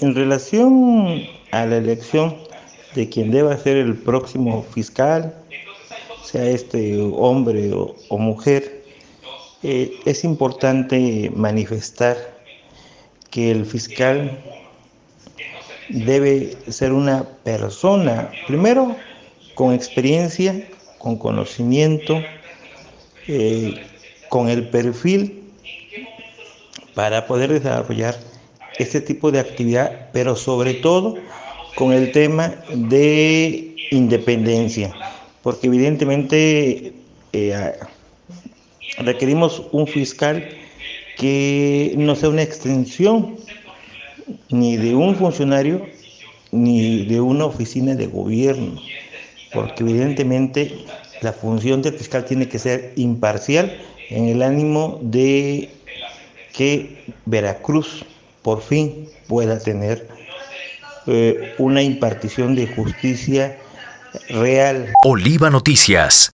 En relación a la elección de quien deba ser el próximo fiscal, sea este hombre o mujer, es importante manifestar que el fiscal debe ser una persona, primero, con experiencia, con conocimiento, eh, con el perfil para poder desarrollar este tipo de actividad, pero sobre todo con el tema de independencia, porque evidentemente eh, requerimos un fiscal que no sea una extensión ni de un funcionario ni de una oficina de gobierno, porque evidentemente la función del fiscal tiene que ser imparcial en el ánimo de que Veracruz por fin pueda tener una impartición de justicia real. Oliva Noticias.